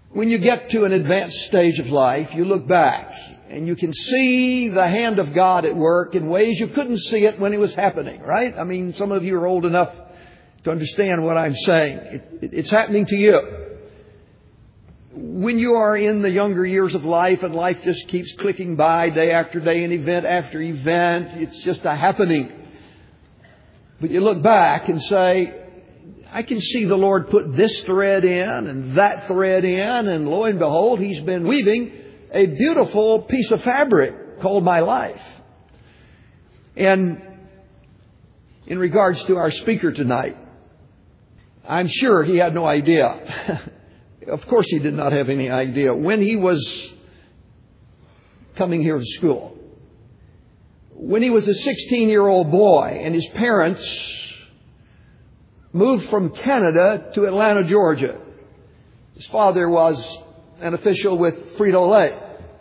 When you get to an advanced stage of life, you look back and you can see the hand of God at work in ways you couldn't see it when it was happening, right? I mean, some of you are old enough to understand what I'm saying. It's happening to you. When you are in the younger years of life and life just keeps clicking by day after day and event after event, it's just a happening. But you look back and say, I can see the Lord put this thread in and that thread in, and lo and behold, He's been weaving a beautiful piece of fabric called my life. And in regards to our speaker tonight, I'm sure he had no idea. Of course he did not have any idea when he was coming here to school. When he was a 16-year-old boy and his parents moved from Canada to Atlanta, Georgia. His father was an official with Frito-Lay.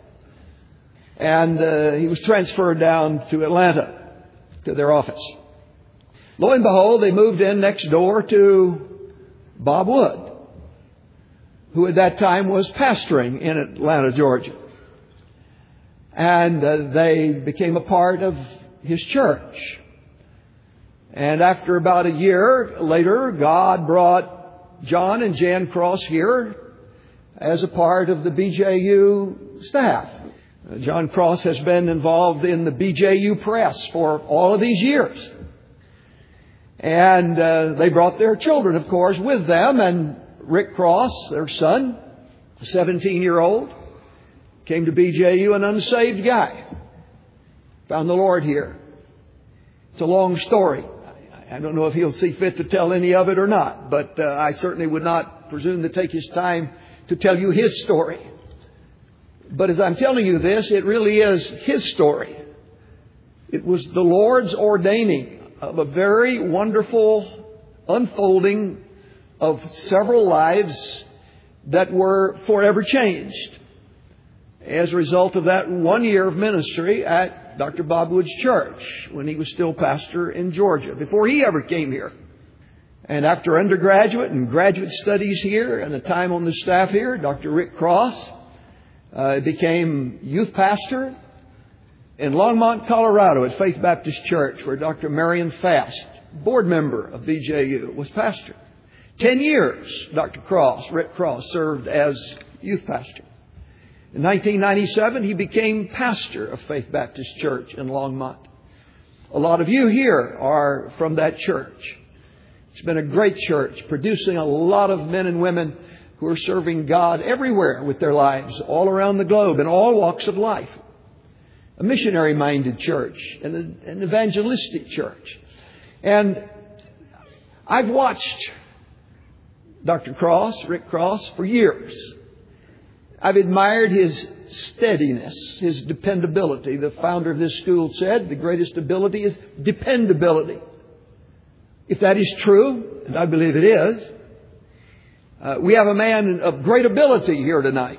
And he was transferred down to Atlanta to their office. Lo and behold, they moved in next door to Bob Wood, who at that time was pastoring in Atlanta, Georgia. And they became a part of his church. And after about a year later, God brought John and Jan Cross here as a part of the BJU staff. John Cross has been involved in the BJU press for all of these years. And they brought their children, of course, with them. And Rick Cross, their son, a 17-year-old, came to BJU, an unsaved guy. Found the Lord here. It's a long story. I don't know if he'll see fit to tell any of it or not, but I certainly would not presume to take his time to tell you his story. But as I'm telling you this, it really is his story. It was the Lord's ordaining of a very wonderful unfolding of several lives that were forever changed as a result of that 1 year of ministry at Dr. Bob Wood's church when he was still pastor in Georgia, before he ever came here. And after undergraduate and graduate studies here and a time on the staff here, Dr. Rick Cross became youth pastor in Longmont, Colorado at Faith Baptist Church, where Dr. Marion Fast, board member of BJU, was pastor. 10 years, Rick Cross, served as youth pastor. In 1997, he became pastor of Faith Baptist Church in Longmont. A lot of you here are from that church. It's been a great church, producing a lot of men and women who are serving God everywhere with their lives, all around the globe, in all walks of life. A missionary-minded church, an evangelistic church. And I've watched Dr. Cross, Rick Cross, for years. I've admired his steadiness, his dependability. The founder of this school said the greatest ability is dependability. If that is true, and I believe it is, we have a man of great ability here tonight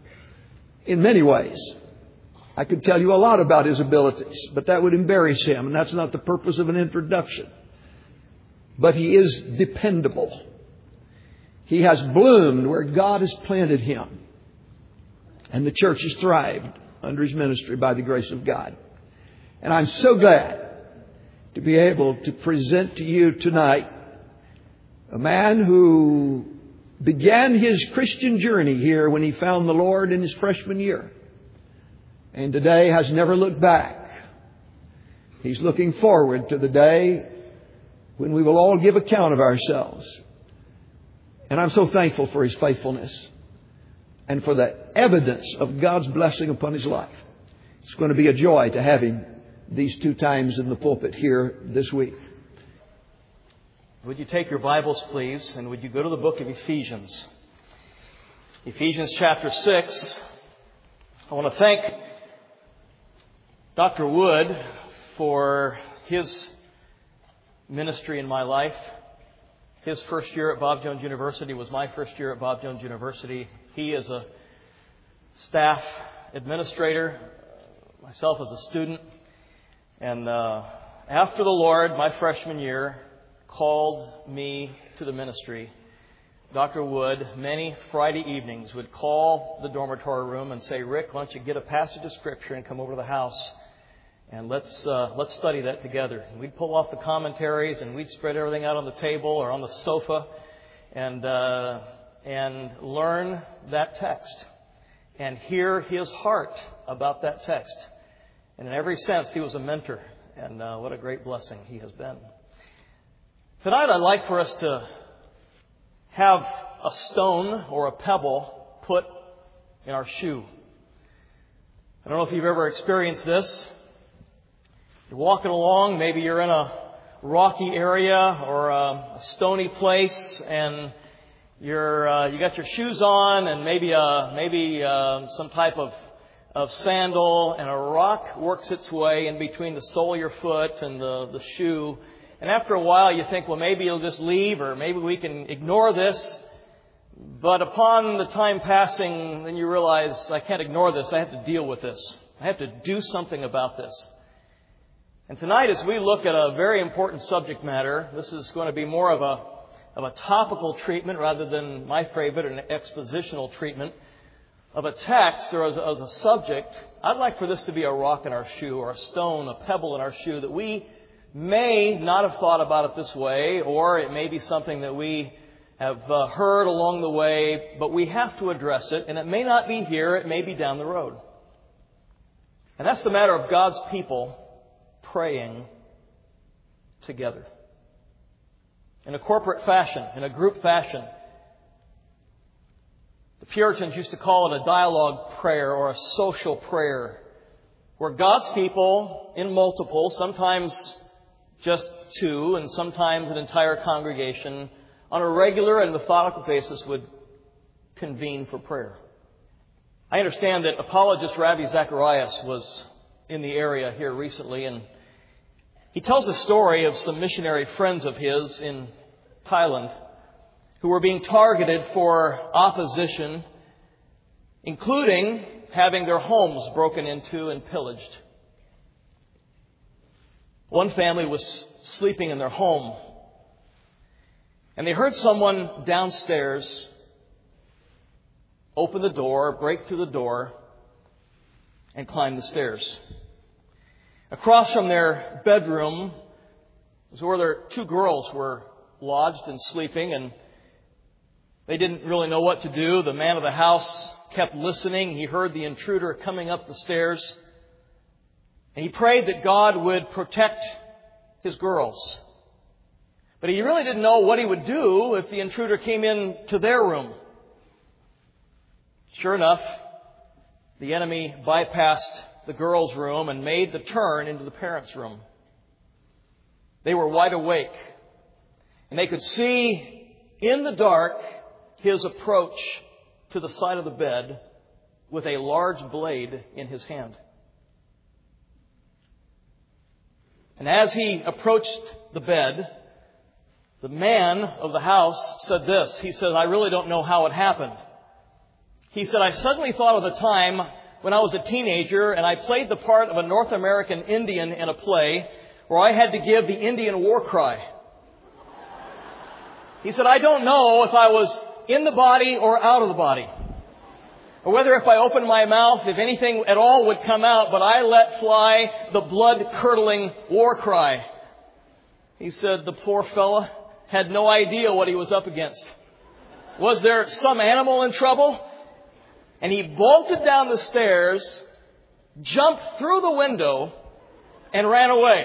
in many ways. I could tell you a lot about his abilities, but that would embarrass him, and that's not the purpose of an introduction. But he is dependable. He has bloomed where God has planted him. And the church has thrived under his ministry by the grace of God. And I'm so glad to be able to present to you tonight a man who began his Christian journey here when he found the Lord in his freshman year. And today has never looked back. He's looking forward to the day when we will all give account of ourselves. And I'm so thankful for his faithfulness and for the evidence of God's blessing upon his life. It's going to be a joy to have him these 2 times in the pulpit here this week. Would you take your Bibles, please, and would you go to the book of Ephesians? Ephesians chapter 6. I want to thank Dr. Wood for his ministry in my life. His first year at Bob Jones University was my first year at Bob Jones University. He is a staff administrator, myself as a student. And after the Lord, my freshman year, called me to the ministry, Dr. Wood, many Friday evenings, would call the dormitory room and say, "Rick, why don't you get a passage of Scripture and come over to the house and let's study that together." And we'd pull off the commentaries and we'd spread everything out on the table or on the sofa and learn that text and hear his heart about that text. And in every sense, he was a mentor, and what a great blessing he has been. Tonight, I'd like for us to have a stone or a pebble put in our shoe. I don't know if you've ever experienced this. You're walking along, maybe you're in a rocky area or a stony place, and you got your shoes on, and maybe some type of sandal, and a rock works its way in between the sole of your foot and the shoe. And after a while, you think, well, maybe it'll just leave, or maybe we can ignore this. But upon the time passing, then you realize, I can't ignore this. I have to deal with this. I have to do something about this. And tonight, as we look at a very important subject matter, this is going to be more of a topical treatment rather than my favorite, an expositional treatment of a text or as a subject. I'd like for this to be a rock in our shoe, or a stone, a pebble in our shoe, that we may not have thought about it this way, or it may be something that we have heard along the way, but we have to address it, and it may not be here, it may be down the road. And that's the matter of God's people praying together. In a corporate fashion, in a group fashion. The Puritans used to call it a dialogue prayer or a social prayer, where God's people in multiple, sometimes just two, and sometimes an entire congregation, on a regular and methodical basis would convene for prayer. I understand that apologist Ravi Zacharias was in the area here recently, and he tells a story of some missionary friends of his in Thailand who were being targeted for opposition, including having their homes broken into and pillaged. One family was sleeping in their home, and they heard someone downstairs open the door, break through the door, and climb the stairs. Across from their bedroom was where their two girls were lodged and sleeping, and they didn't really know what to do. The man of the house kept listening. He heard the intruder coming up the stairs, and he prayed that God would protect his girls. But he really didn't know what he would do if the intruder came into their room. Sure enough, the enemy bypassed the girls' room and made the turn into the parents' room. They were wide awake, and they could see in the dark his approach to the side of the bed with a large blade in his hand. And as he approached the bed, the man of the house said this. He said, "I really don't know how it happened." He said, "I suddenly thought of the time when I was a teenager and I played the part of a North American Indian in a play where I had to give the Indian war cry. He said, I don't know if I was in the body or out of the body, or whether if I opened my mouth, if anything at all would come out, but I let fly the blood-curdling war cry." He said the poor fella had no idea what he was up against. Was there some animal in trouble? And he bolted down the stairs, jumped through the window, and ran away.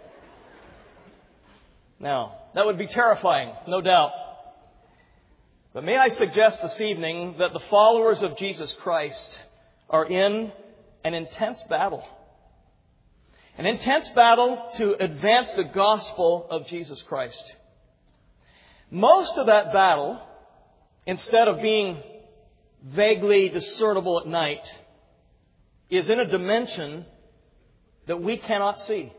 Now, that would be terrifying, no doubt. But may I suggest this evening that the followers of Jesus Christ are in an intense battle. An intense battle to advance the gospel of Jesus Christ. Most of that battle, instead of being vaguely discernible at night, is in a dimension that we cannot see.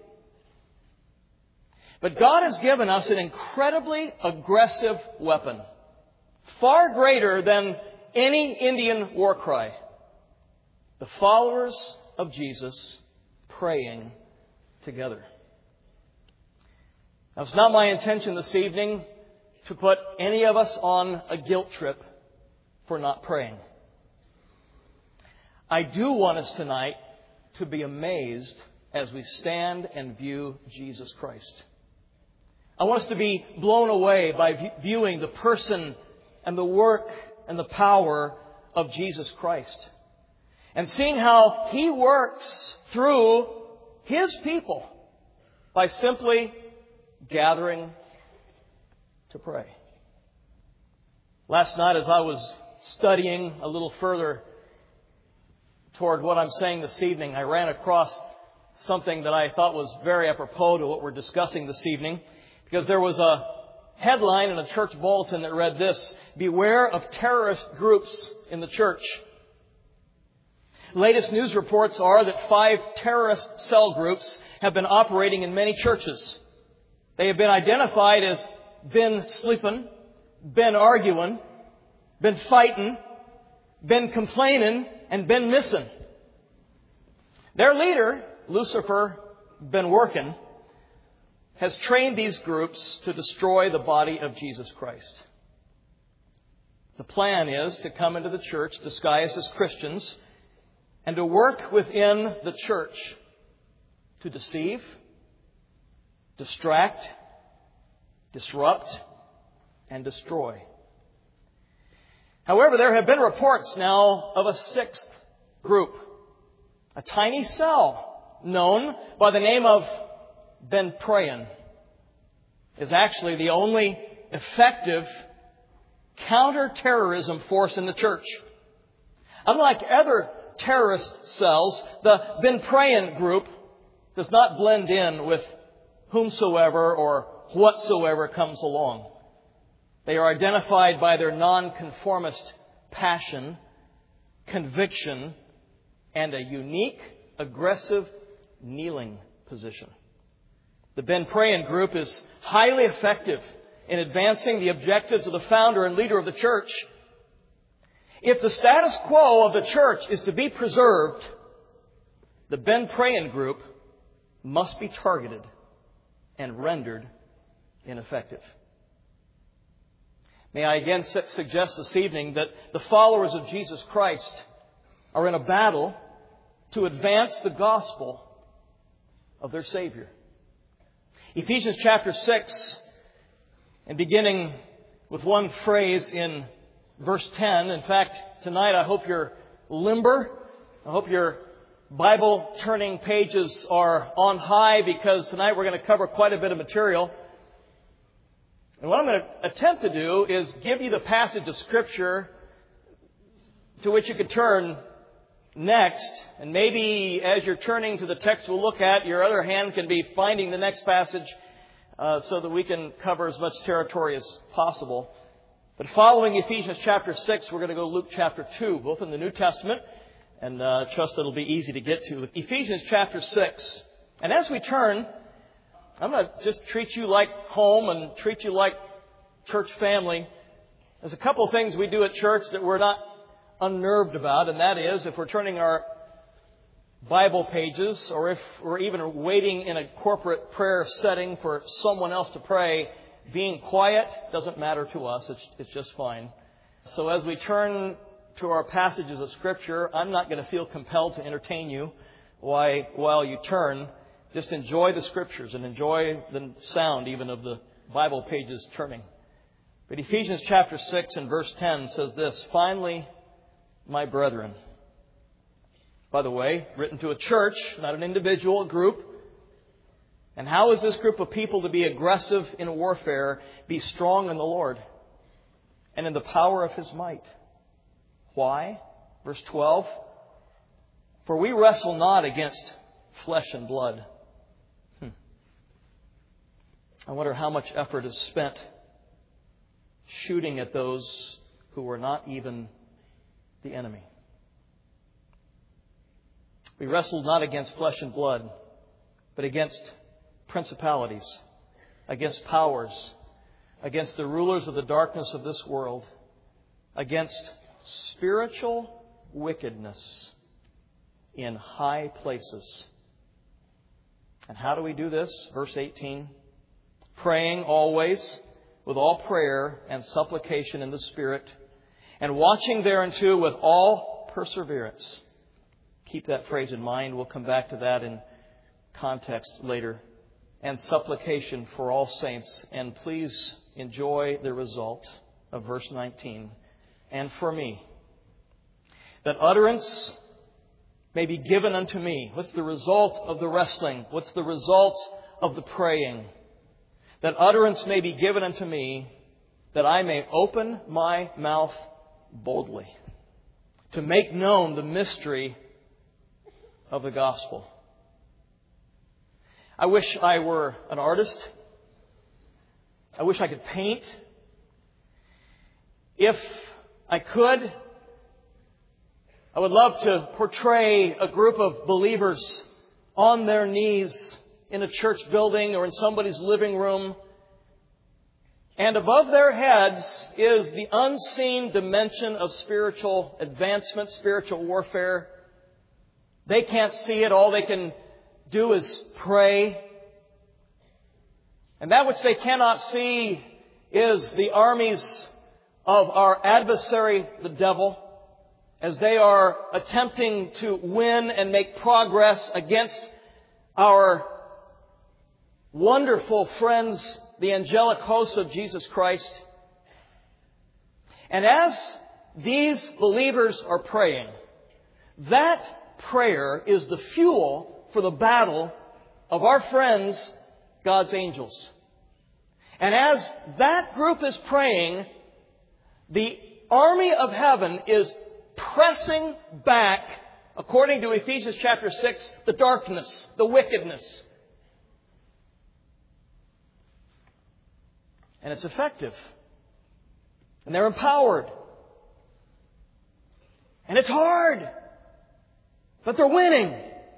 But God has given us an incredibly aggressive weapon, far greater than any Indian war cry. The followers of Jesus praying together. Now, it's not my intention this evening to put any of us on a guilt trip for not praying. I do want us tonight to be amazed as we stand and view Jesus Christ. I want us to be blown away by viewing the person and the work and the power of Jesus Christ, and seeing how He works through His people by simply gathering to pray. Last night, as I was studying a little further toward what I'm saying this evening, I ran across something that I thought was very apropos to what we're discussing this evening, because there was a headline in a church bulletin that read this: "Beware of terrorist groups in the church." Latest news reports are that 5 terrorist cell groups have been operating in many churches. They have been identified as been sleeping, been arguing, been fighting, been complaining, and been missing. Their leader, Lucifer Ben Workin, has trained these groups to destroy the body of Jesus Christ. The plan is to come into the church disguised as Christians and to work within the church to deceive, distract, disrupt, and destroy. However, there have been reports now of a 6th group, a tiny cell known by the name of Ben Prayan, is actually the only effective counter-terrorism force in the church. Unlike other terrorist cells, the Ben Prayan group does not blend in with whomsoever or whatsoever comes along. They are identified by their nonconformist passion, conviction, and a unique, aggressive kneeling position. The Ben Prayan group is highly effective in advancing the objectives of the founder and leader of the church. If the status quo of the church is to be preserved, the Ben Prayan group must be targeted and rendered ineffective. May I again suggest this evening that the followers of Jesus Christ are in a battle to advance the gospel of their Savior. Ephesians chapter 6, and beginning with one phrase in verse 10. In fact, tonight I hope you're limber. I hope your Bible turning pages are on high, because tonight we're going to cover quite a bit of material. And what I'm going to attempt to do is give you the passage of Scripture to which you could turn next. And maybe as you're turning to the text we'll look at, your other hand can be finding the next passage so that we can cover as much territory as possible. But following Ephesians chapter 6, we're going to go to Luke chapter 2, both in the New Testament, and trust that it'll be easy to get to. Ephesians chapter 6. And as we turn, I'm going to just treat you like home and treat you like church family. There's a couple of things we do at church that we're not unnerved about, and that is, if we're turning our Bible pages, or if we're even waiting in a corporate prayer setting for someone else to pray, being quiet doesn't matter to us. It's just fine. So as we turn to our passages of Scripture, I'm not going to feel compelled to entertain you while you turn. Just enjoy the Scriptures and enjoy the sound even of the Bible pages turning. But Ephesians chapter 6 and verse 10 says this: "Finally, my brethren." By the way, written to a church, not an individual, a group. And how is this group of people to be aggressive in warfare? Be strong in the Lord and in the power of His might. Why? Verse 12. "For we wrestle not against flesh and blood." I wonder how much effort is spent shooting at those who are not even the enemy. We wrestle not against flesh and blood, but against principalities, against powers, against the rulers of the darkness of this world, against spiritual wickedness in high places. And how do we do this? Verse 18. "Praying always with all prayer and supplication in the Spirit, and watching thereunto with all perseverance. Keep that phrase in mind. We'll come back to that in context later. And supplication for all saints. And please enjoy the result of verse 19. And for me, that utterance may be given unto me. What's the result of the wrestling? What's the result of the praying? That utterance may be given unto me, that I may open my mouth boldly, to make known the mystery of the gospel. I wish I were an artist. I wish I could paint. If I could, I would love to portray a group of believers on their knees in a church building or in somebody's living room. And above their heads is the unseen dimension of spiritual advancement, spiritual warfare. They can't see it. All they can do is pray. And that which they cannot see is the armies of our adversary, the devil, as they are attempting to win and make progress against our wonderful friends, the angelic hosts of Jesus Christ. And as these believers are praying, that prayer is the fuel for the battle of our friends, God's angels. And as that group is praying, the army of heaven is pressing back, according to Ephesians chapter 6, the darkness, the wickedness. And it's effective. And they're empowered. And it's hard. But they're winning.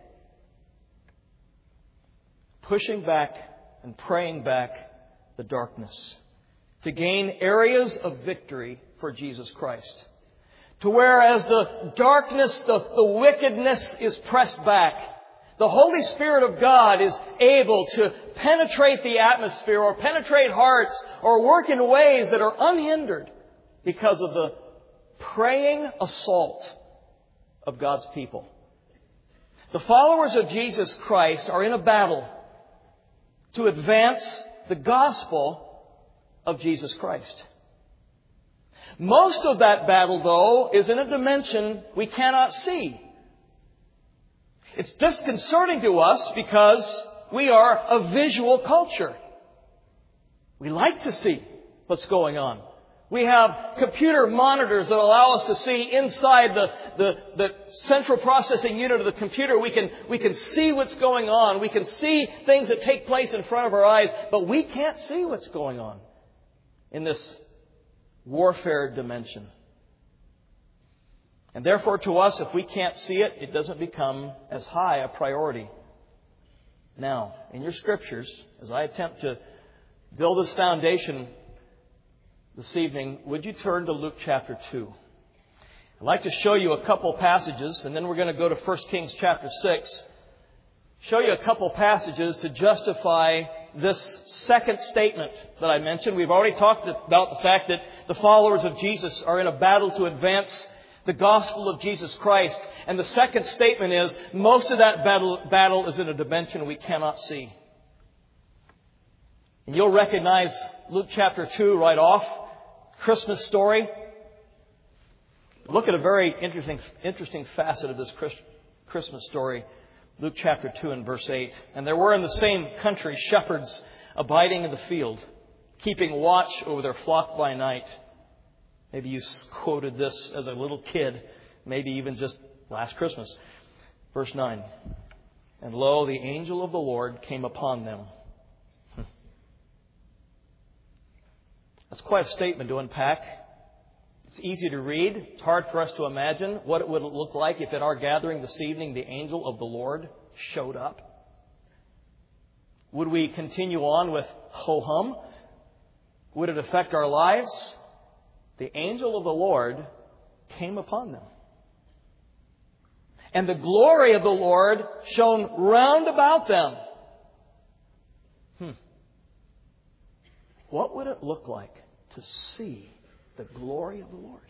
Pushing back and praying back the darkness to gain areas of victory for Jesus Christ. To whereas the darkness, the wickedness is pressed back, the Holy Spirit of God is able to penetrate the atmosphere or penetrate hearts or work in ways that are unhindered because of the praying assault of God's people. The followers of Jesus Christ are in a battle to advance the gospel of Jesus Christ. Most of that battle, though, is in a dimension we cannot see. It's disconcerting to us because we are a visual culture. We like to see what's going on. We have computer monitors that allow us to see inside the central processing unit of the computer. We can see what's going on. We can see things that take place in front of our eyes, but we can't see what's going on in this warfare dimension. And therefore to us, if we can't see it, it doesn't become as high a priority. Now, in your scriptures, as I attempt to build this foundation this evening, would you turn to Luke chapter 2? I'd like to show you a couple passages, and then we're going to go to 1 Kings chapter 6. Show you a couple passages to justify this second statement that I mentioned. We've already talked about the fact that the followers of Jesus are in a battle to advance the gospel of Jesus Christ. And the second statement is, most of that battle is in a dimension we cannot see. And you'll recognize Luke chapter 2 right off. Christmas story. Look at a very interesting facet of this Christmas story. Luke chapter 2 and verse 8. And there were in the same country shepherds abiding in the field, keeping watch over their flock by night. Maybe you quoted this as a little kid, maybe even just last Christmas. Verse 9. And lo, the angel of the Lord came upon them. That's quite a statement to unpack. It's easy to read. It's hard for us to imagine what it would look like if in our gathering this evening the angel of the Lord showed up. Would we continue on with ho-hum? Would it affect our lives? The angel of the Lord came upon them. And the glory of the Lord shone round about them. What would it look like to see the glory of the Lord?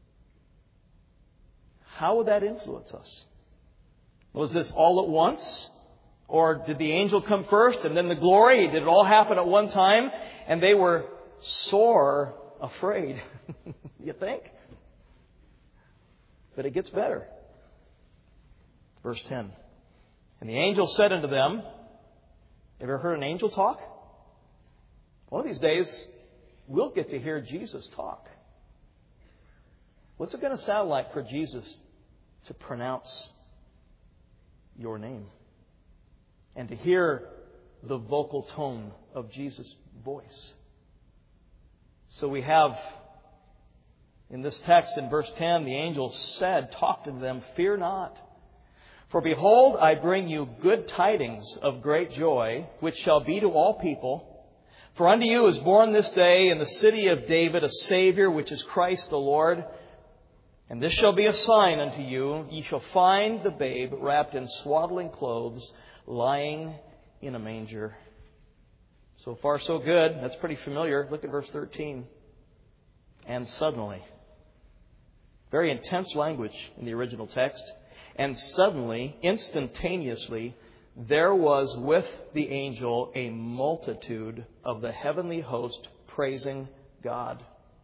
How would that influence us? Was this all at once? Or did the angel come first and then the glory? Did it all happen at one time? And they were sore afraid. You think? But it gets better. Verse 10. And the angel said unto them, ever heard an angel talk? One of these days, we'll get to hear Jesus talk. What's it going to sound like for Jesus to pronounce your name? And to hear the vocal tone of Jesus' voice. So we have, in this text in verse 10, the angel said, talked to them, fear not. For behold, I bring you good tidings of great joy, which shall be to all people. For unto you is born this day in the city of David a Savior, which is Christ the Lord. And this shall be a sign unto you. Ye shall find the babe wrapped in swaddling clothes, lying in a manger. So far, so good. That's pretty familiar. Look at verse 13. And suddenly, very intense language in the original text. And suddenly, instantaneously, there was with the angel a multitude of the heavenly host praising God.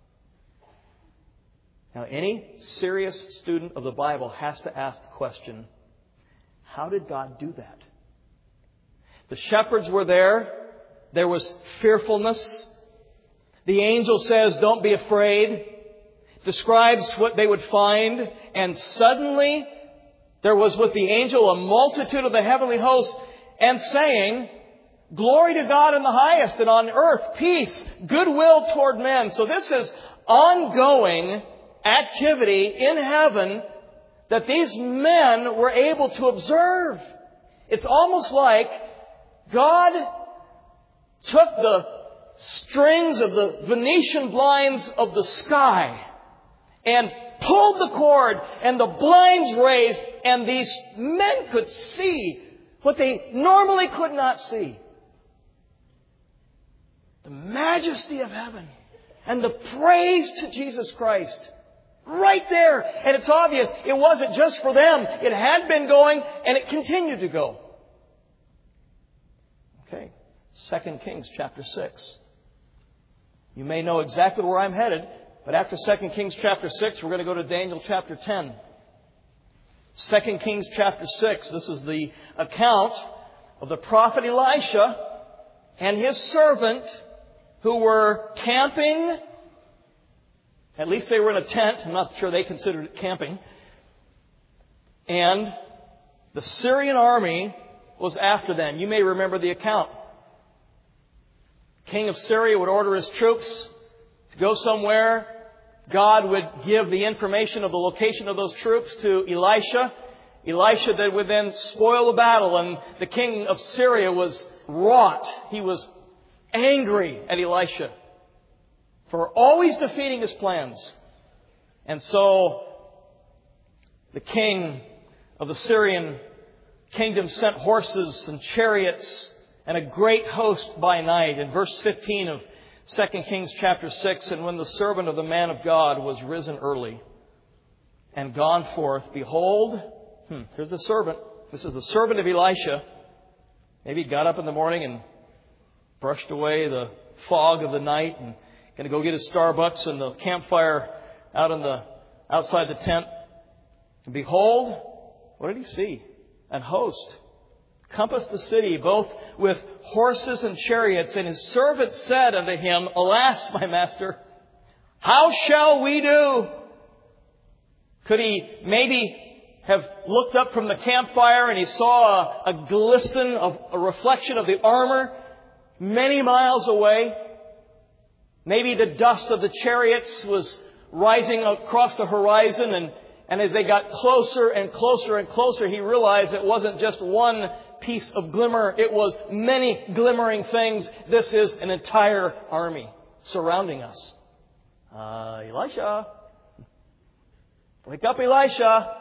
Now, any serious student of the Bible has to ask the question, how did God do that? The shepherds were there. There was fearfulness. The angel says, don't be afraid. Describes what they would find. And suddenly, there was with the angel a multitude of the heavenly hosts and saying, glory to God in the highest, and on earth peace, goodwill toward men. So this is ongoing activity in heaven that these men were able to observe. It's almost like God took the strings of the Venetian blinds of the sky and pulled the cord, and the blinds raised, and these men could see what they normally could not see. The majesty of heaven and the praise to Jesus Christ. Right there. And it's obvious it wasn't just for them. It had been going, and it continued to go. Okay. 2 Kings chapter 6. You may know exactly where I'm headed. But after 2 Kings chapter 6, we're going to go to Daniel chapter 10. 2 Kings chapter 6, this is the account of the prophet Elisha and his servant who were camping. At least they were in a tent. I'm not sure they considered it camping. And the Syrian army was after them. You may remember the account. The king of Syria would order his troops to go somewhere. God would give the information of the location of those troops to Elisha. Elisha would then spoil the battle, and the king of Syria was wrought. He was angry at Elisha for always defeating his plans. And so the king of the Syrian kingdom sent horses and chariots and a great host by night. In verse 15 of 2 Kings chapter 6, and when the servant of the man of God was risen early and gone forth, behold, here's the servant. This is the servant of Elisha. Maybe he got up in the morning and brushed away the fog of the night and going to go get his Starbucks and the campfire outside the tent. And behold, what did he see? An host compassed the city, both with horses and chariots. And his servant said unto him, alas, my master, how shall we do? Could he maybe have looked up from the campfire and he saw a glisten of a reflection of the armor many miles away? Maybe the dust of the chariots was rising across the horizon, and as they got closer and closer and closer, he realized it wasn't just one piece of glimmer. It was many glimmering things. This is an entire army surrounding us. Elisha. Wake up, Elisha.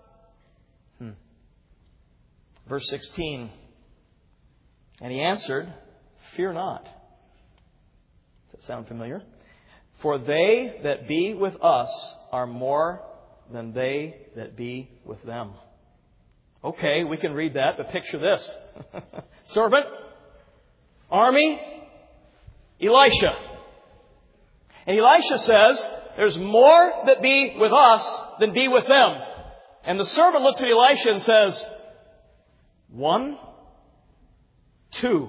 Verse 16. And he answered, fear not. Does that sound familiar? For they that be with us are more than they that be with them. Okay, we can read that, but picture this. Servant, army, Elisha. And Elisha says, there's more that be with us than be with them. And the servant looks at Elisha and says, 1, 2,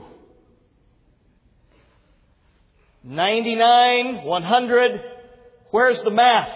99, 100, where's the math?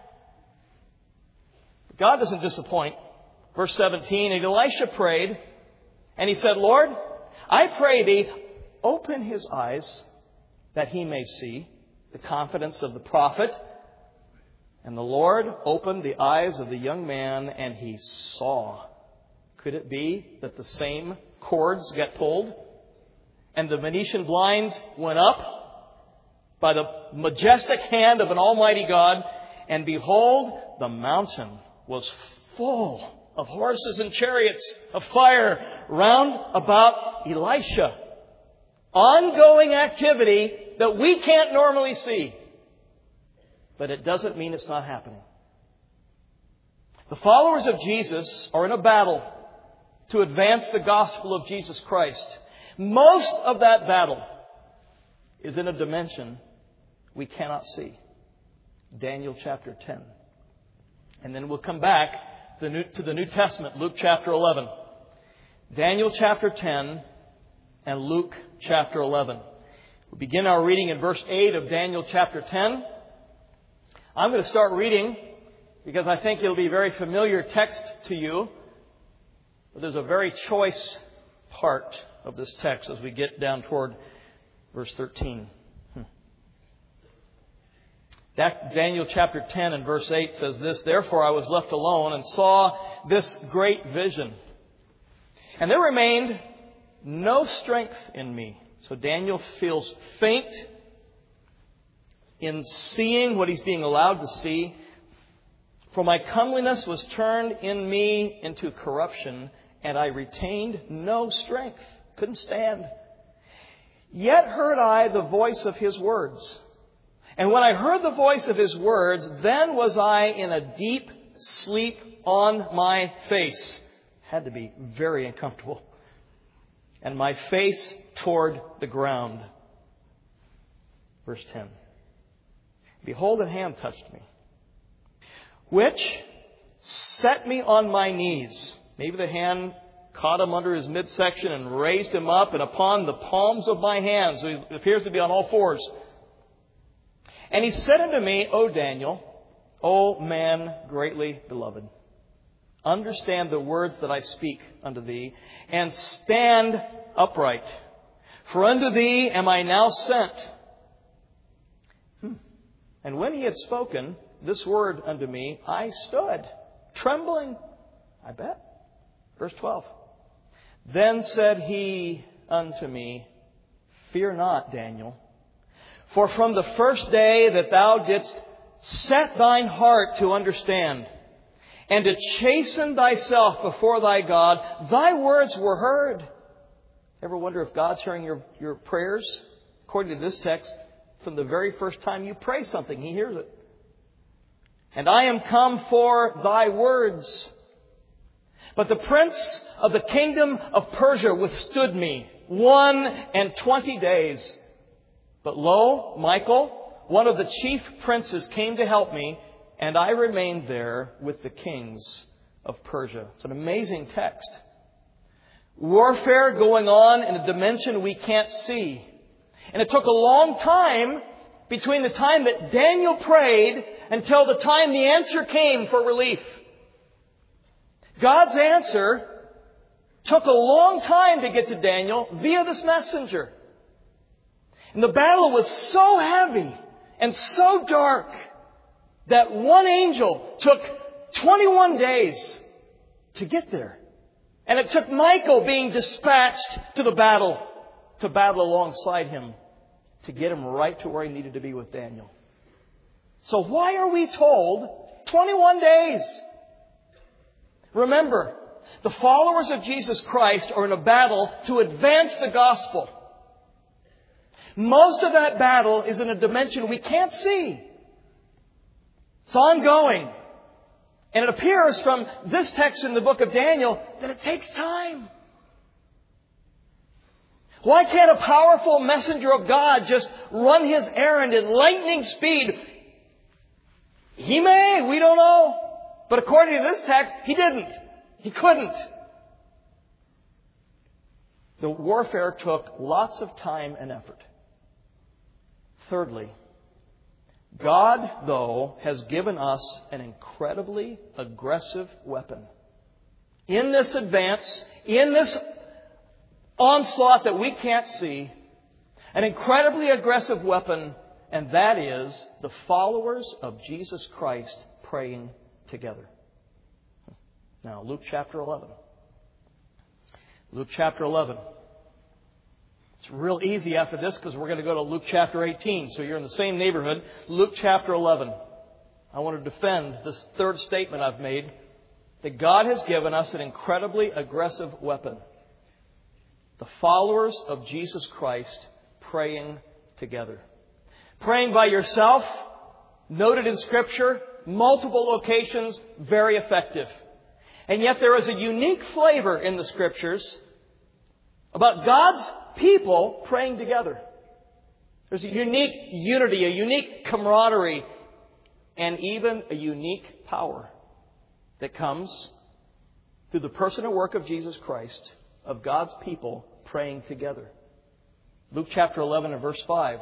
God doesn't disappoint. Verse 17, and Elisha prayed, and he said, Lord, I pray thee, open his eyes that he may see the confidence of the prophet. And the Lord opened the eyes of the young man, and he saw. Could it be that the same cords get pulled, and the Venetian blinds went up by the majestic hand of an almighty God, and behold, the mountain was full of horses and chariots of fire round about Elisha. Ongoing activity that we can't normally see. But it doesn't mean it's not happening. The followers of Jesus are in a battle to advance the gospel of Jesus Christ. Most of that battle is in a dimension we cannot see. Daniel chapter 10. And then we'll come back to the New Testament, Luke chapter 11. Daniel chapter 10 and Luke chapter 11. We'll begin our reading in verse 8 of Daniel chapter 10. I'm going to start reading because I think it'll be a very familiar text to you. But there's a very choice part of this text as we get down toward verse 13. Daniel chapter 10 and verse 8 says this, Therefore I was left alone and saw this great vision. And there remained no strength in me. So Daniel feels faint in seeing what he's being allowed to see. For my comeliness was turned in me into corruption, and I retained no strength. Couldn't stand. Yet heard I the voice of his words. And when I heard the voice of his words, then was I in a deep sleep on my face. Had to be very uncomfortable. And my face toward the ground. Verse 10. Behold, a hand touched me, which set me on my knees. Maybe the hand caught him under his midsection and raised him up, and upon the palms of my hands. So he appears to be on all fours. And he said unto me, O Daniel, O man greatly beloved, understand the words that I speak unto thee, and stand upright. For unto thee am I now sent. And when he had spoken this word unto me, I stood, trembling, I bet. Verse 12. Then said he unto me, Fear not, Daniel. For from the first day that thou didst set thine heart to understand, and to chasten thyself before thy God, thy words were heard. Ever wonder if God's hearing your prayers? According to this text, from the very first time you pray something, He hears it. And I am come for thy words. But the prince of the kingdom of Persia withstood me 21 days. But lo, Michael, one of the chief princes, came to help me, and I remained there with the kings of Persia. It's an amazing text. Warfare going on in a dimension we can't see. And it took a long time between the time that Daniel prayed until the time the answer came for relief. God's answer took a long time to get to Daniel via this messenger. And the battle was so heavy and so dark that one angel took 21 days to get there. And it took Michael being dispatched to the battle to battle alongside him to get him right to where he needed to be with Daniel. So why are we told 21 days? Remember, the followers of Jesus Christ are in a battle to advance the gospel. Most of that battle is in a dimension we can't see. It's ongoing. And it appears from this text in the book of Daniel that it takes time. Why can't a powerful messenger of God just run his errand in lightning speed? He may, we don't know. But according to this text, he didn't. He couldn't. The warfare took lots of time and effort. Thirdly, God, though, has given us an incredibly aggressive weapon. In this advance, in this onslaught that we can't see, an incredibly aggressive weapon, and that is the followers of Jesus Christ praying together. Now, Luke chapter 11. Luke chapter 11. It's real easy after this because we're going to go to Luke chapter 18. So you're in the same neighborhood. Luke chapter 11. I want to defend this third statement I've made, that God has given us an incredibly aggressive weapon. The followers of Jesus Christ praying together. Praying by yourself, noted in Scripture, multiple locations, very effective. And yet there is a unique flavor in the Scriptures about God's people praying together. There's a unique unity, a unique camaraderie, and even a unique power that comes through the person and work of Jesus Christ, of God's people praying together. Luke chapter 11 and verse 5.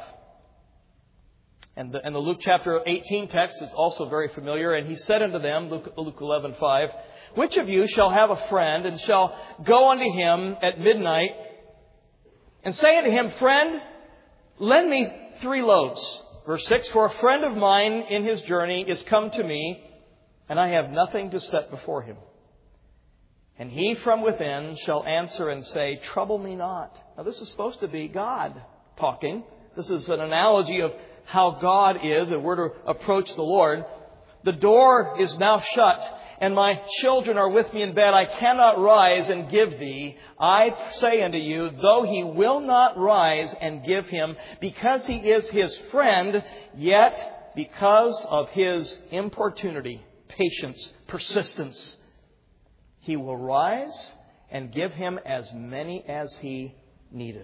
And the Luke chapter 18 text is also very familiar. And he said unto them, Luke 11:5, which of you shall have a friend and shall go unto him at midnight and say unto him, friend, lend me 3 loaves. Verse 6, for a friend of mine in his journey is come to me, and I have nothing to set before him. And he from within shall answer and say, trouble me not. Now this is supposed to be God talking. This is an analogy of how God is, and we're to approach the Lord. The door is now shut, and my children are with me in bed. I cannot rise and give thee. I say unto you, though he will not rise and give him, because he is his friend, yet because of his importunity, patience, persistence, he will rise and give him as many as he needeth.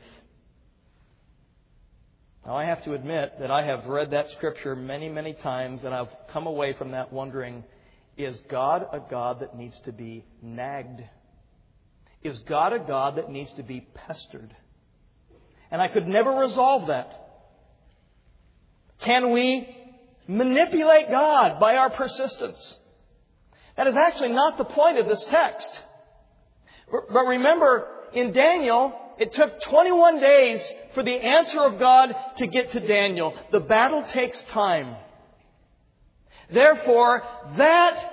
Now, I have to admit that I have read that Scripture many, many times, and I've come away from that wondering, is God a God that needs to be nagged? Is God a God that needs to be pestered? And I could never resolve that. Can we manipulate God by our persistence? That is actually not the point of this text. But remember, in Daniel, it took 21 days for the answer of God to get to Daniel. The battle takes time. Therefore, that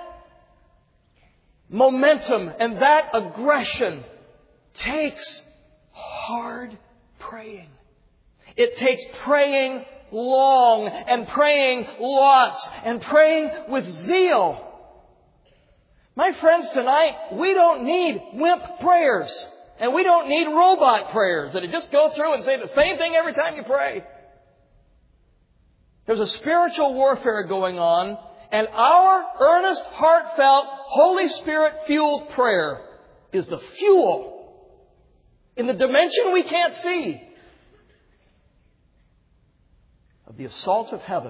momentum and that aggression takes hard praying. It takes praying long and praying lots and praying with zeal. My friends, tonight, we don't need wimp prayers. And we don't need robot prayers that just go through and say the same thing every time you pray. There's a spiritual warfare going on, and our earnest, heartfelt, Holy Spirit-fueled prayer is the fuel in the dimension we can't see of the assault of heaven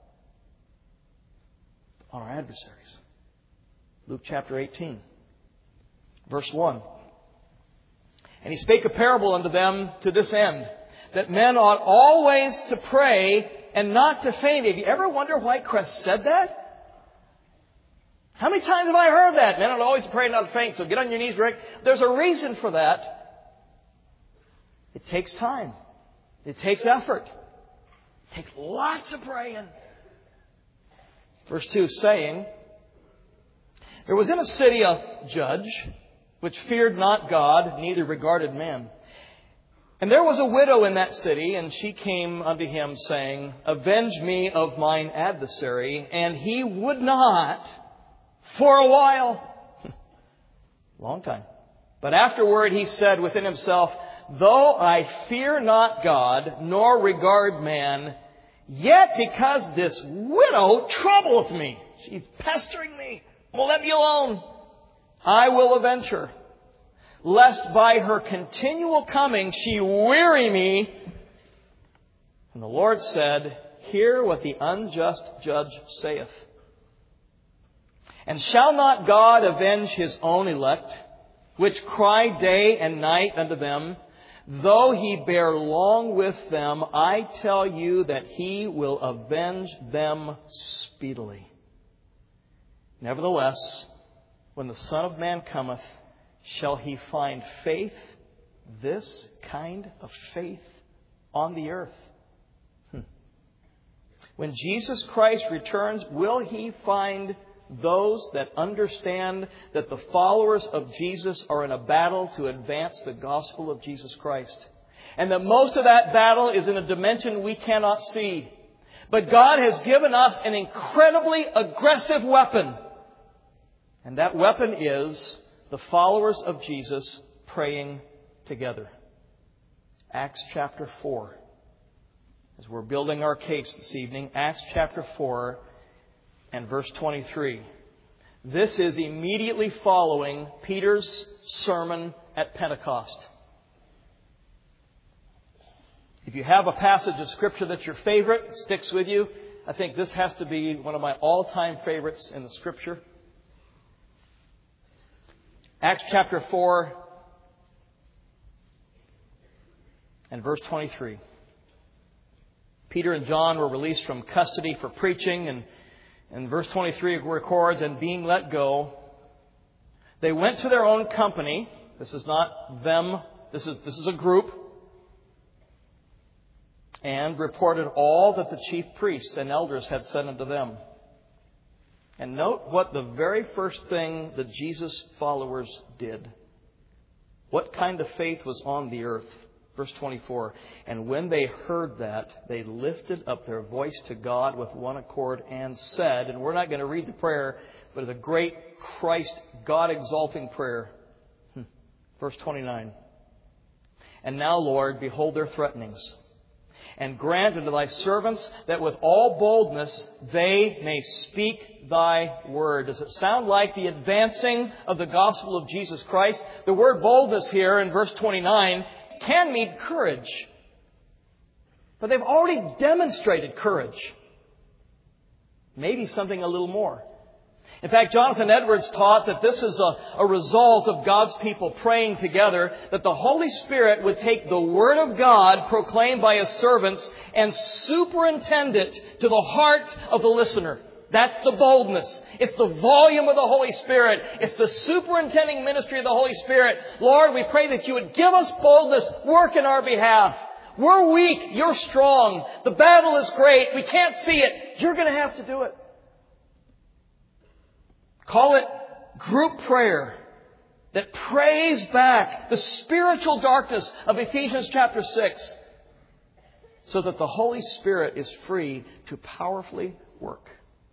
on our adversaries. Luke chapter 18, verse 1. And he spake a parable unto them to this end, that men ought always to pray and not to faint. Have you ever wondered why Christ said that? How many times have I heard that? Men ought always to pray and not to faint. So get on your knees, Rick. There's a reason for that. It takes time. It takes effort. It takes lots of praying. Verse 2, saying, there was in a city a judge, which feared not God, neither regarded man. And there was a widow in that city, and she came unto him, saying, avenge me of mine adversary. And he would not for a while. Long time. But afterward he said within himself, though I fear not God, nor regard man, yet because this widow troubleth me, she's pestering me, won't let me alone, I will avenge her, lest by her continual coming she weary me. And the Lord said, hear what the unjust judge saith. And shall not God avenge His own elect, which cry day and night unto them? Though He bear long with them, I tell you that He will avenge them speedily. Nevertheless, when the Son of Man cometh, shall He find faith, this kind of faith, on the earth? When Jesus Christ returns, will He find those that understand that the followers of Jesus are in a battle to advance the gospel of Jesus Christ? And that most of that battle is in a dimension we cannot see. But God has given us an incredibly aggressive weapon. And that weapon is the followers of Jesus praying together. Acts chapter 4. As we're building our case this evening, Acts chapter 4 and verse 23. This is immediately following Peter's sermon at Pentecost. If you have a passage of Scripture that's your favorite, it sticks with you, I think this has to be one of my all-time favorites in the Scripture. Acts chapter 4 and verse 23. Peter and John were released from custody for preaching, and verse 23 records, and being let go, they went to their own company. This is not them. This is a group. And reported all that the chief priests and elders had said unto them. And note what the very first thing that Jesus' followers did. What kind of faith was on the earth? Verse 24, and when they heard that, they lifted up their voice to God with one accord and said, and we're not going to read the prayer, but it's a great Christ, God-exalting prayer. Verse 29, and now, Lord, behold their threatenings, and grant unto Thy servants that with all boldness they may speak Thy word. Does it sound like the advancing of the gospel of Jesus Christ? The word boldness here in verse 29 can mean courage. But they've already demonstrated courage. Maybe something a little more. In fact, Jonathan Edwards taught that this is a result of God's people praying together, that the Holy Spirit would take the Word of God proclaimed by His servants and superintend it to the heart of the listener. That's the boldness. It's the volume of the Holy Spirit. It's the superintending ministry of the Holy Spirit. Lord, we pray that You would give us boldness, work in our behalf. We're weak. You're strong. The battle is great. We can't see it. You're going to have to do it. Call it group prayer that prays back the spiritual darkness of Ephesians chapter 6 so that the Holy Spirit is free to powerfully work.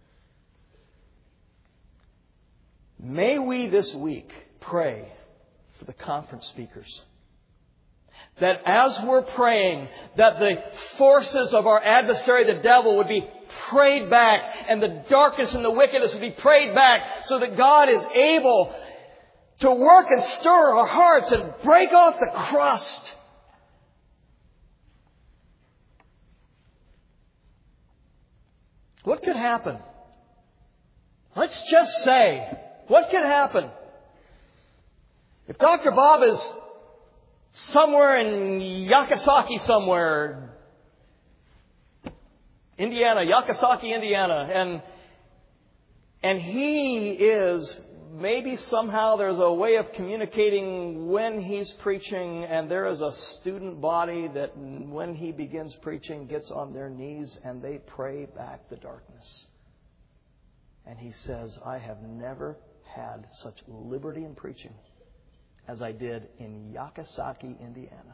May we this week pray for the conference speakers. That as we're praying, that the forces of our adversary, the devil, would be prayed back, and the darkness and the wickedness would be prayed back, so that God is able to work and stir our hearts and break off the crust. What could happen? Let's just say, what could happen if Dr. Bob is somewhere in Yakasaki somewhere, Indiana, Yakasaki, Indiana, and he is, maybe somehow there's a way of communicating when he's preaching, and there is a student body that when he begins preaching gets on their knees and they pray back the darkness. And he says, I have never had such liberty in preaching as I did in Yakasaki, Indiana.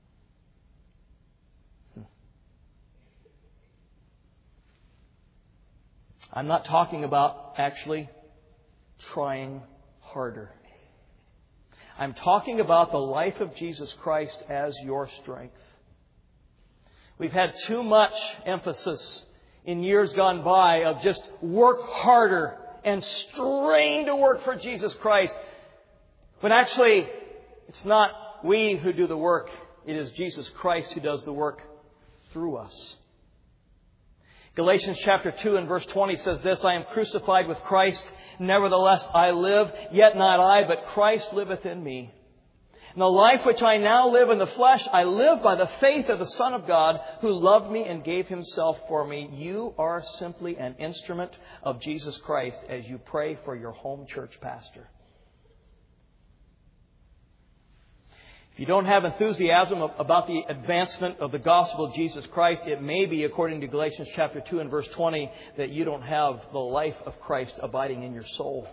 I'm not talking about actually trying harder. I'm talking about the life of Jesus Christ as your strength. We've had too much emphasis in years gone by of just work harder and strain to work for Jesus Christ. When actually, it's not we who do the work. It is Jesus Christ who does the work through us. Galatians chapter 2 and verse 20 says this, I am crucified with Christ. Nevertheless, I live, yet not I, but Christ liveth in me. And the life which I now live in the flesh, I live by the faith of the Son of God, who loved me and gave Himself for me. You are simply an instrument of Jesus Christ as you pray for your home church pastor. If you don't have enthusiasm about the advancement of the gospel of Jesus Christ, it may be, according to Galatians chapter 2 and verse 20, that you don't have the life of Christ abiding in your soul.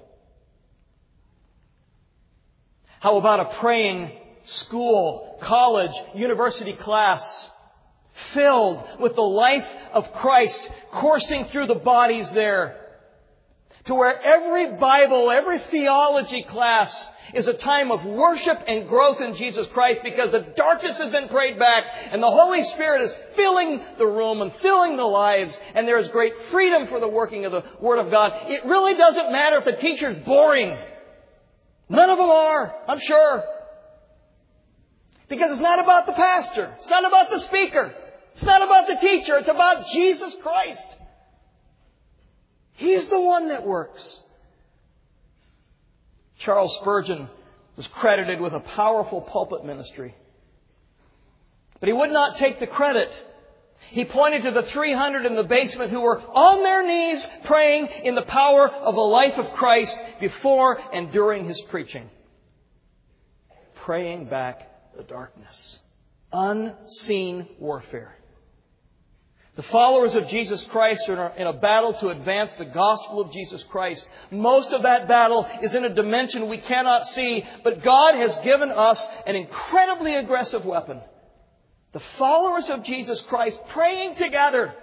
How about a praying school, college, university class filled with the life of Christ coursing through the bodies there, to where every Bible, every theology class is a time of worship and growth in Jesus Christ, because the darkness has been prayed back and the Holy Spirit is filling the room and filling the lives, and there is great freedom for the working of the Word of God. It really doesn't matter if the teacher's boring. None of them are, I'm sure. Because it's not about the pastor. It's not about the speaker. It's not about the teacher. It's about Jesus Christ. He's the one that works. Charles Spurgeon was credited with a powerful pulpit ministry. But he would not take the credit. He pointed to the 300 in the basement who were on their knees praying in the power of the life of Christ before and during his preaching. Praying back the darkness. Unseen warfare. The followers of Jesus Christ are in a battle to advance the gospel of Jesus Christ. Most of that battle is in a dimension we cannot see, but God has given us an incredibly aggressive weapon. The followers of Jesus Christ praying together.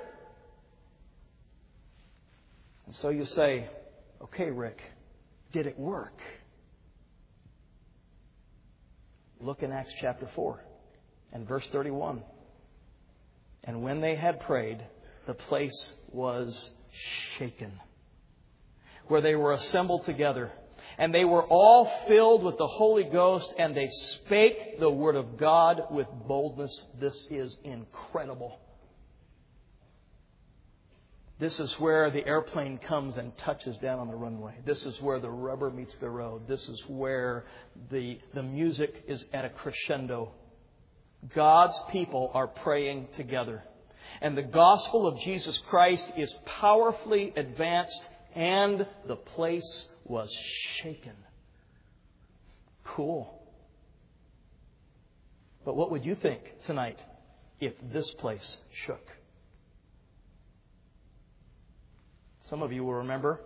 And so you say, okay, Rick, did it work? Look in Acts chapter 4 and verse 31. And when they had prayed, the place was shaken, where they were assembled together. And they were all filled with the Holy Ghost, and they spake the word of God with boldness. This is incredible. This is where the airplane comes and touches down on the runway. This is where the rubber meets the road. This is where the music is at a crescendo. God's people are praying together. And the gospel of Jesus Christ is powerfully advanced, and the place was shaken. Cool. But what would you think tonight if this place shook? Some of you will remember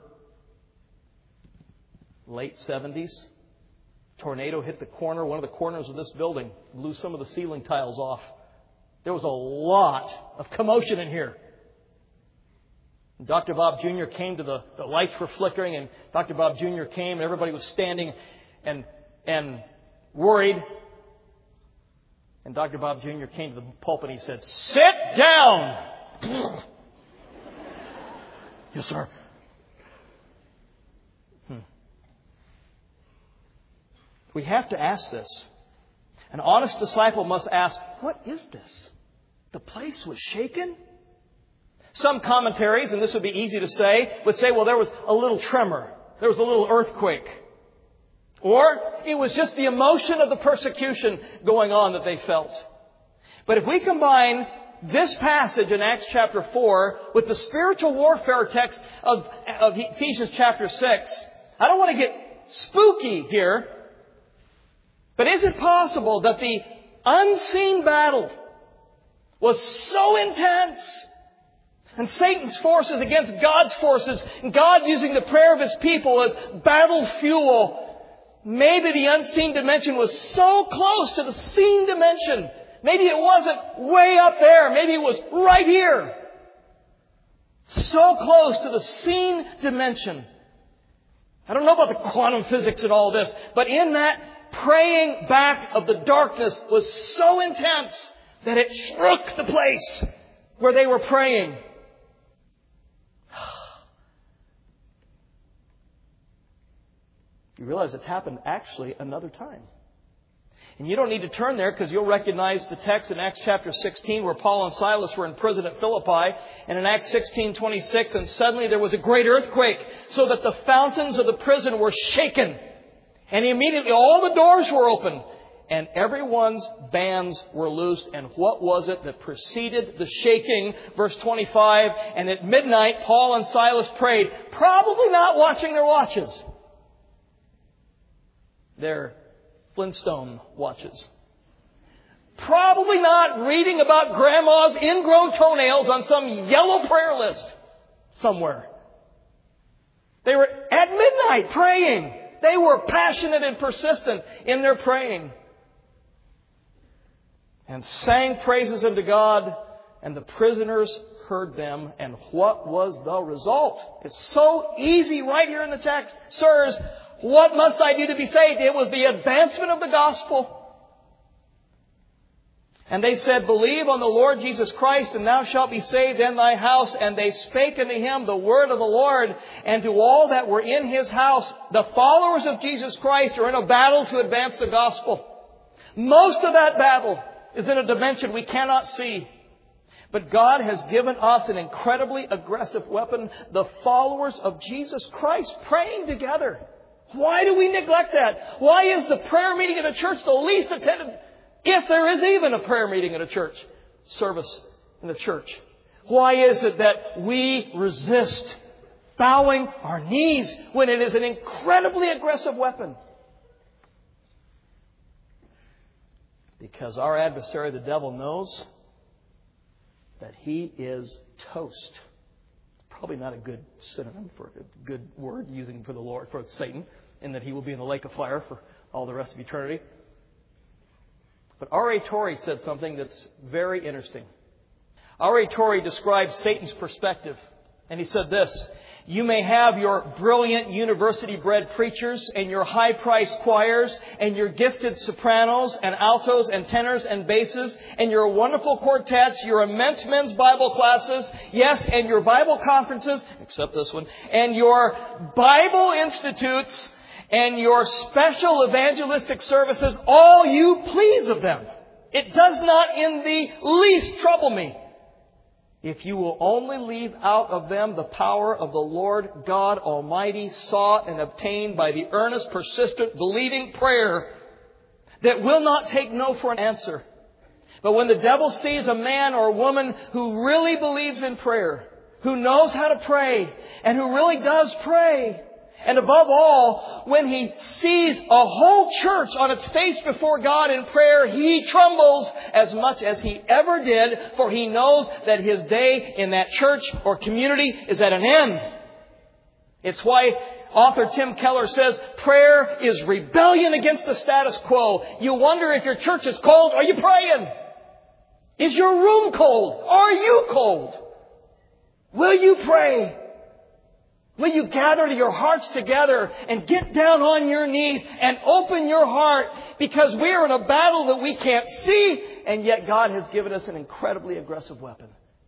late 70s. Tornado hit the corner, one of the corners of this building, blew some of the ceiling tiles off. There was a lot of commotion in here. Dr. Bob Jr. came to the lights were flickering, and Dr. Bob Jr. came, and everybody was standing and worried. And Dr. Bob Jr. came to the pulpit and he said, "Sit down!" Yes, sir. We have to ask this. An honest disciple must ask, what is this? The place was shaken? Some commentaries, and this would be easy to say, would say, well, there was a little tremor. There was a little earthquake. Or it was just the emotion of the persecution going on that they felt. But if we combine this passage in Acts chapter 4 with the spiritual warfare text of Ephesians chapter 6, I don't want to get spooky here, but is it possible that the unseen battle was so intense, and Satan's forces against God's forces, and God using the prayer of His people as battle fuel, maybe the unseen dimension was so close to the seen dimension. Maybe it wasn't way up there. Maybe it was right here. So close to the seen dimension. I don't know about the quantum physics and all this, but in that praying back of the darkness was so intense that it shook the place where they were praying. You realize it's happened actually another time. And you don't need to turn there because you'll recognize the text in Acts chapter 16 where Paul and Silas were in prison at Philippi. And in Acts 16:26, and suddenly there was a great earthquake so that the fountains of the prison were shaken. And immediately all the doors were opened and everyone's bands were loosed. And what was it that preceded the shaking? Verse 25, and at midnight Paul and Silas prayed, probably not watching their watches. Their Flintstone watches. Probably not reading about grandma's ingrown toenails on some yellow prayer list somewhere. They were at midnight praying. They were passionate and persistent in their praying. And sang praises unto God, and the prisoners heard them. And what was the result? It's so easy right here in the text. Sirs, what must I do to be saved? It was the advancement of the gospel. And they said, believe on the Lord Jesus Christ, and thou shalt be saved in thy house. And they spake unto him the word of the Lord, and to all that were in his house. The followers of Jesus Christ are in a battle to advance the gospel. Most of that battle is in a dimension we cannot see. But God has given us an incredibly aggressive weapon. The followers of Jesus Christ praying together. Why do we neglect that? Why is the prayer meeting at a church the least attended, if there is even a prayer meeting at a church service in the church? Why is it that we resist bowing our knees when it is an incredibly aggressive weapon? Because our adversary, the devil, knows that he is toast. Probably not a good synonym for a good word using for the Lord, for Satan, in that he will be in the lake of fire for all the rest of eternity. But R.A. Torrey said something that's very interesting. R.A. Torrey describes Satan's perspective. And he said this, you may have your brilliant university-bred preachers and your high-priced choirs and your gifted sopranos and altos and tenors and basses and your wonderful quartets, your immense men's Bible classes, yes, and your Bible conferences, except this one, and your Bible institutes and your special evangelistic services, all you please of them. It does not in the least trouble me, if you will only leave out of them the power of the Lord God Almighty, sought and obtained by the earnest, persistent, believing prayer that will not take no for an answer. But when the devil sees a man or a woman who really believes in prayer, who knows how to pray, and who really does pray, and above all, when he sees a whole church on its face before God in prayer, he trembles as much as he ever did, for he knows that his day in that church or community is at an end. It's why author Tim Keller says, prayer is rebellion against the status quo. You wonder if your church is cold. Are you praying? Is your room cold? Are you cold? Will you pray? Will you gather your hearts together and get down on your knees and open your heart? Because we are in a battle that we can't see, and yet God has given us an incredibly aggressive weapon.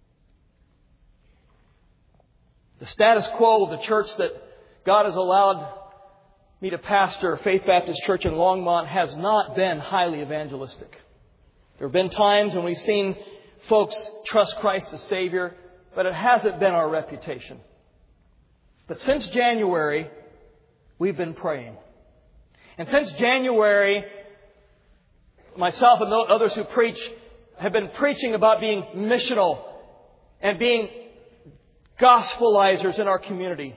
The status quo of the church that God has allowed me to pastor, Faith Baptist Church in Longmont, has not been highly evangelistic. There have been times when we've seen folks trust Christ as Savior, but it hasn't been our reputation. But since January, we've been praying. And since January, myself and others who preach have been preaching about being missional and being gospelizers in our community.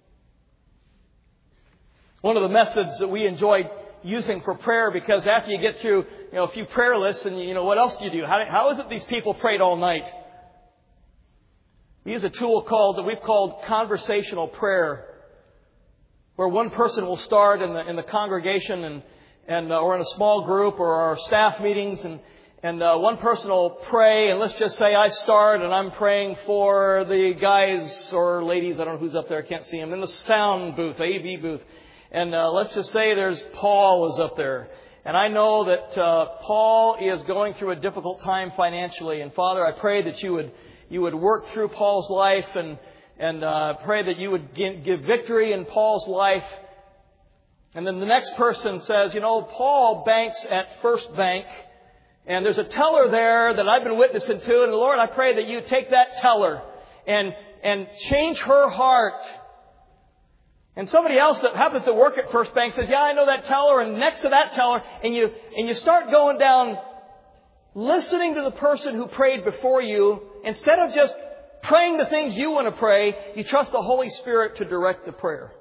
One of the methods that we enjoyed using for prayer, because after you get through a few prayer lists, and what else do you do? How is it these people prayed all night? We use a tool that we've called conversational prayer, where one person will start in the congregation and or in a small group or our staff meetings, and one person will pray, and let's just say I start and I'm praying for the guys or ladies, I don't know who's up there, I can't see them, in the sound booth, AV booth. And let's just say there's Paul is up there. And I know that Paul is going through a difficult time financially. And Father, I pray that you would work through Paul's life and pray that you would give victory in Paul's life. And then the next person says, Paul banks at First Bank. And there's a teller there that I've been witnessing to. And Lord, I pray that you take that teller and change her heart. And somebody else that happens to work at First Bank says, yeah, I know that teller, and next to that teller, and you start going down, listening to the person who prayed before you. Instead of just praying the things you want to pray, you trust the Holy Spirit to direct the prayer.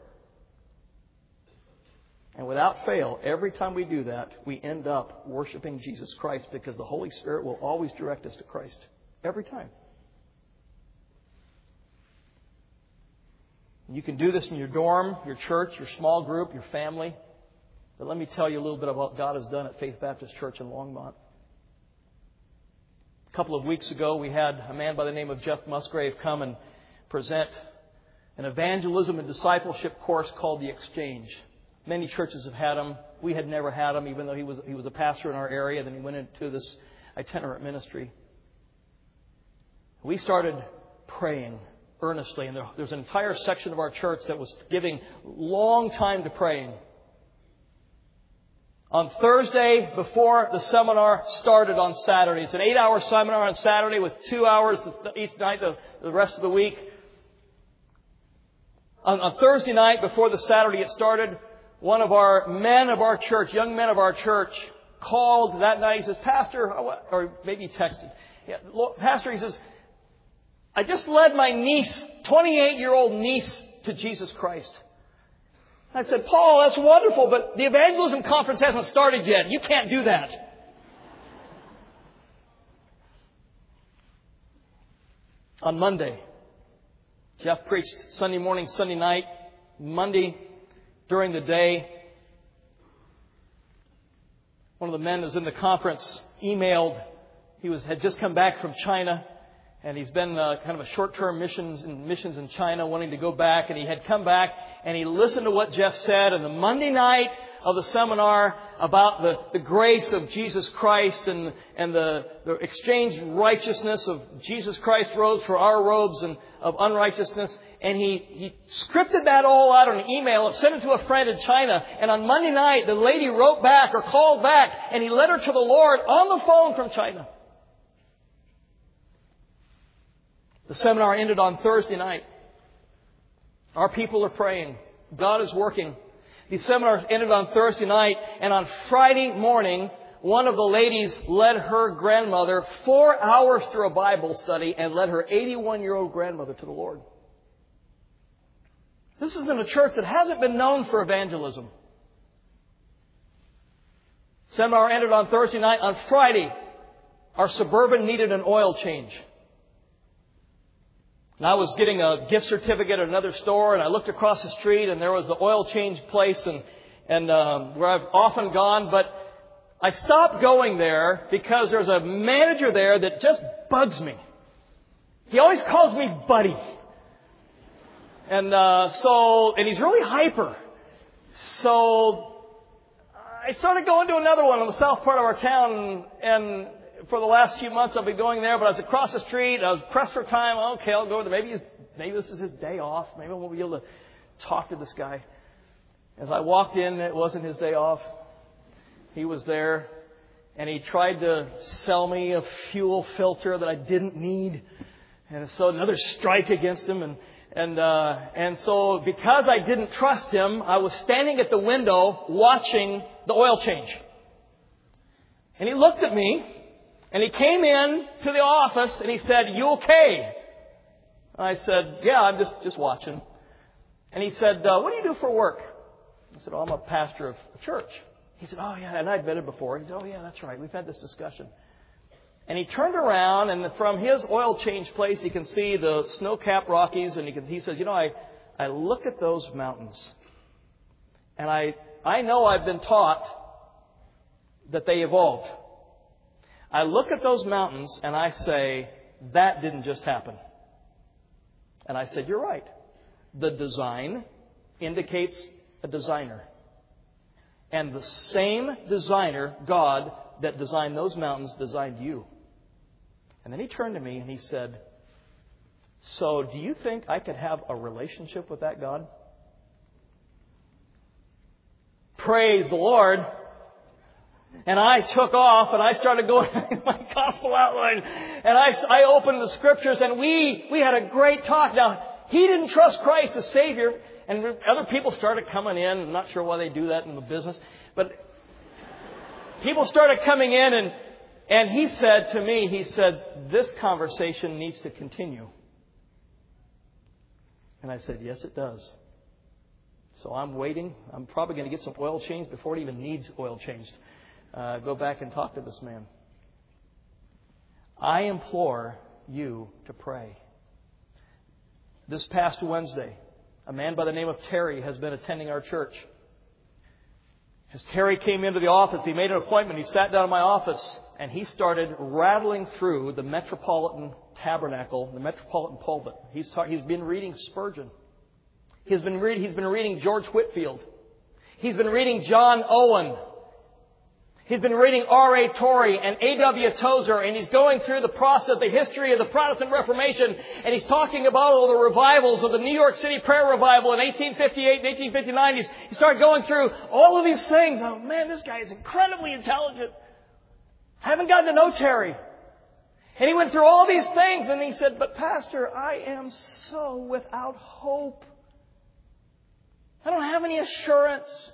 And without fail, every time we do that, we end up worshiping Jesus Christ, because the Holy Spirit will always direct us to Christ. Every time. You can do this in your dorm, your church, your small group, your family. But let me tell you a little bit about what God has done at Faith Baptist Church in Longmont. A couple of weeks ago, we had a man by the name of Jeff Musgrave come and present an evangelism and discipleship course called The Exchange. Many churches have had him. We had never had him, even though he was a pastor in our area. Then he went into this itinerant ministry. We started praying earnestly, and there's an entire section of our church that was giving long time to praying. On Thursday, before the seminar started on Saturday, it's an 8-hour seminar on Saturday with 2 hours each night the rest of the week. On Thursday night, before the Saturday it started, one of our men of our church, young men of our church, called that night. He says, Pastor, or maybe he texted. Yeah, Pastor, he says, I just led my niece, 28-year-old niece, to Jesus Christ. I said, Paul, that's wonderful, but the evangelism conference hasn't started yet. You can't do that. On Monday, Jeff preached Sunday morning, Sunday night. Monday, during the day, one of the men who was in the conference emailed. He had just come back from China. And he's been kind of a short-term missions in China, wanting to go back. And he had come back and he listened to what Jeff said. And the Monday night of the seminar about the grace of Jesus Christ and the exchanged righteousness of Jesus Christ's robes for our robes and of unrighteousness. And he scripted that all out on an email and sent it to a friend in China. And on Monday night, the lady wrote back or called back and he led her to the Lord on the phone from China. The seminar ended on Thursday night. Our people are praying. God is working. The seminar ended on Thursday night, and on Friday morning, one of the ladies led her grandmother 4 hours through a Bible study and led her 81-year-old grandmother to the Lord. This is in a church that hasn't been known for evangelism. Seminar ended on Thursday night. On Friday, our Suburban needed an oil change. And I was getting a gift certificate at another store, and I looked across the street, and there was the oil change place, and where I've often gone. But I stopped going there because there's a manager there that just bugs me. He always calls me buddy, and he's really hyper. So I started going to another one in the south part of our town, and for the last few months I've been going there, but I was across the street. I was pressed for time. Okay, I'll go there. Maybe this is his day off. Maybe I won't be able to talk to this guy. As I walked in, it wasn't his day off. He was there, and he tried to sell me a fuel filter that I didn't need. And so another strike against him. And so because I didn't trust him, I was standing at the window watching the oil change. And he looked at me. And he came in to the office and he said, "You okay?" I said, "Yeah, I'm just watching." And he said, "What do you do for work?" I said, "Oh, I'm a pastor of a church." He said, "Oh, yeah," and I'd been it before. He said, "Oh, yeah, that's right. We've had this discussion." And he turned around, and from his oil change place, he can see the snow-capped Rockies, and he says, I look at those mountains, and I know I've been taught that they evolved. I look at those mountains and I say, that didn't just happen. And I said, you're right. The design indicates a designer. And the same designer, God, that designed those mountains, designed you. And then he turned to me and he said, so do you think I could have a relationship with that God? Praise the Lord. And I took off and I started going my gospel outline. And I opened the scriptures and we had a great talk. Now, he didn't trust Christ as Savior. And other people started coming in. I'm not sure why they do that in the business. But people started coming in and he said to me, he said, this conversation needs to continue. And I said, yes, it does. So I'm waiting. I'm probably going to get some oil changed before it even needs oil changed. Go back and talk to this man. I implore you to pray. This past Wednesday, a man by the name of Terry has been attending our church. As Terry came into the office, he made an appointment. He sat down in my office and he started rattling through the Metropolitan Tabernacle, the Metropolitan Pulpit. He's been reading Spurgeon. He's been reading George Whitefield. He's been reading John Owen. He's been reading R.A. Torrey and A.W. Tozer, and he's going through the process, the history of the Protestant Reformation, and he's talking about all the revivals of the New York City Prayer Revival in 1858 and 1859. He started going through all of these things. Oh, man, this guy is incredibly intelligent. I haven't gotten to know Terry. And he went through all these things, and he said, but Pastor, I am so without hope. I don't have any assurance.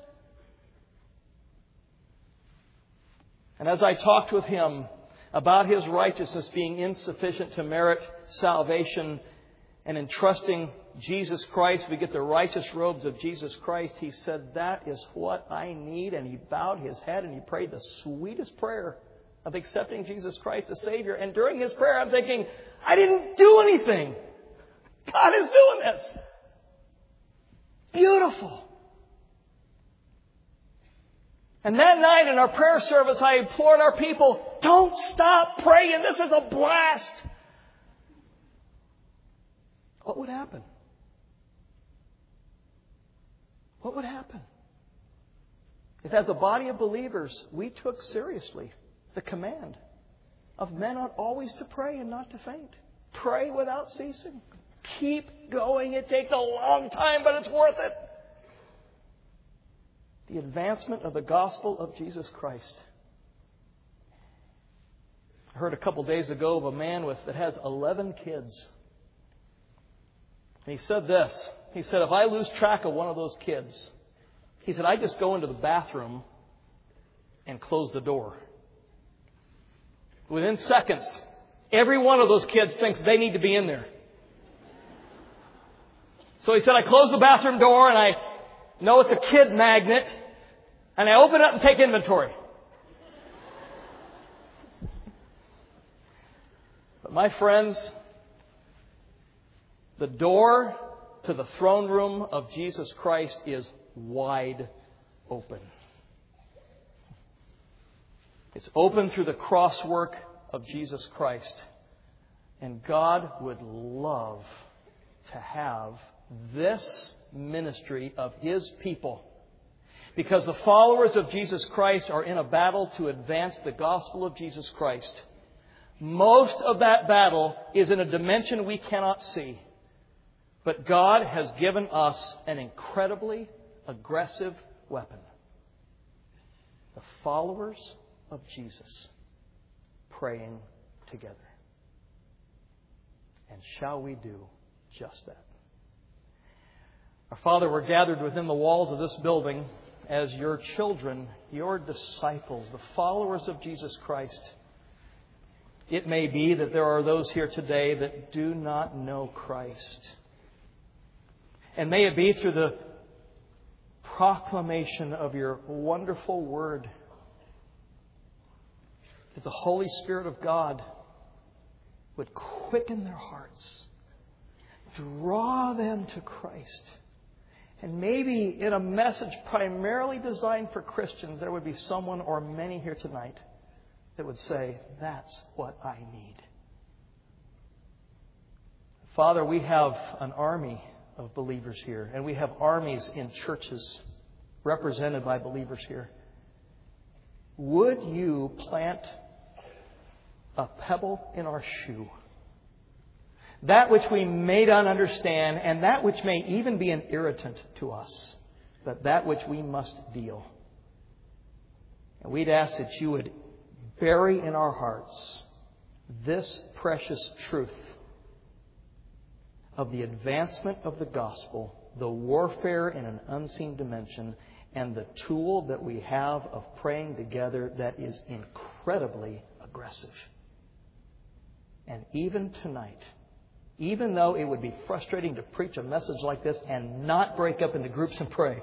And as I talked with him about his righteousness being insufficient to merit salvation and in trusting Jesus Christ, we get the righteous robes of Jesus Christ, he said, that is what I need. And he bowed his head and he prayed the sweetest prayer of accepting Jesus Christ as Savior. And during his prayer, I'm thinking, I didn't do anything. God is doing this. Beautiful. And that night in our prayer service, I implored our people, don't stop praying. This is a blast. What would happen? What would happen if, as a body of believers, we took seriously the command of men ought always to pray and not to faint? Pray without ceasing. Keep going. It takes a long time, but it's worth it. The advancement of the gospel of Jesus Christ. I heard a couple days ago of a man that has 11 kids. And he said this. He said, if I lose track of one of those kids, he said, I just go into the bathroom and close the door. Within seconds, every one of those kids thinks they need to be in there. So he said, I close the bathroom door and I know it's a kid magnet, and I open it up and take inventory. But my friends, the door to the throne room of Jesus Christ is wide open. It's open through the cross work of Jesus Christ. And God would love to have this ministry of His people. Because the followers of Jesus Christ are in a battle to advance the gospel of Jesus Christ. Most of that battle is in a dimension we cannot see. But God has given us an incredibly aggressive weapon. The followers of Jesus praying together. And shall we do just that? Our Father, we're gathered within the walls of this building as your children, your disciples, the followers of Jesus Christ. It may be that there are those here today that do not know Christ. And may it be through the proclamation of your wonderful word that the Holy Spirit of God would quicken their hearts, draw them to Christ. And maybe in a message primarily designed for Christians, there would be someone or many here tonight that would say, that's what I need. Father, we have an army of believers here, and we have armies in churches. represented by believers here, would you plant a pebble in our shoe? That which we may not understand, and that which may even be an irritant to us, but that which we must deal. And we'd ask that you would bury in our hearts this precious truth of the advancement of the gospel, the warfare in an unseen dimension, and the tool that we have of praying together that is incredibly aggressive. And even tonight, even though it would be frustrating to preach a message like this and not break up into groups and pray,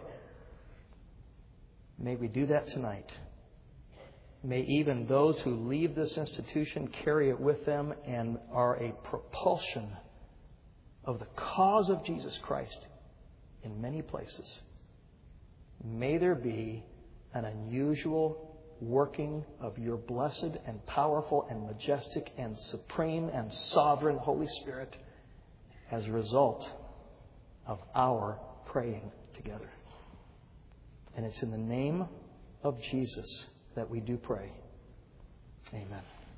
may we do that tonight. May even those who leave this institution carry it with them and are a propulsion of the cause of Jesus Christ in many places. May there be an unusual working of your blessed and powerful and majestic and supreme and sovereign Holy Spirit as a result of our praying together. And it's in the name of Jesus that we do pray. Amen.